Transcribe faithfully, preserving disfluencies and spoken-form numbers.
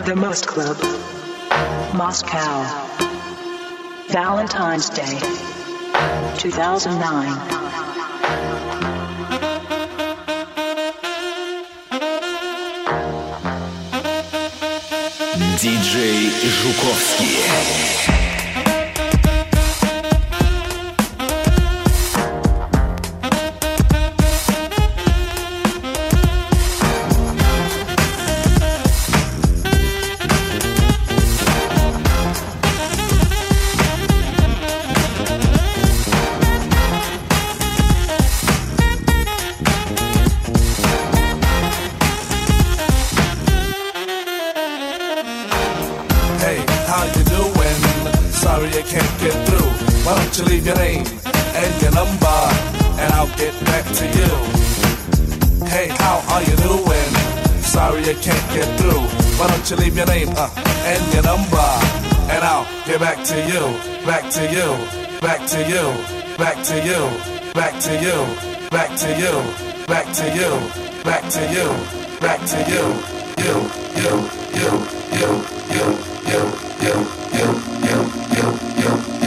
The Most Club, Moscow, Valentine's Day, two thousand nine. Диджей Жуковский. Can't get through. Why don't you leave your name and your number, and I'll get back to you. Hey, how are you doing? Sorry I can't get through. Why don't you leave your name uh, and your number, and I'll get back to you, back to you, back to you, back to you, back to you, back to you, back to you, back to you, back to you, you, you, you, you, you, you, you, you, you, you, you.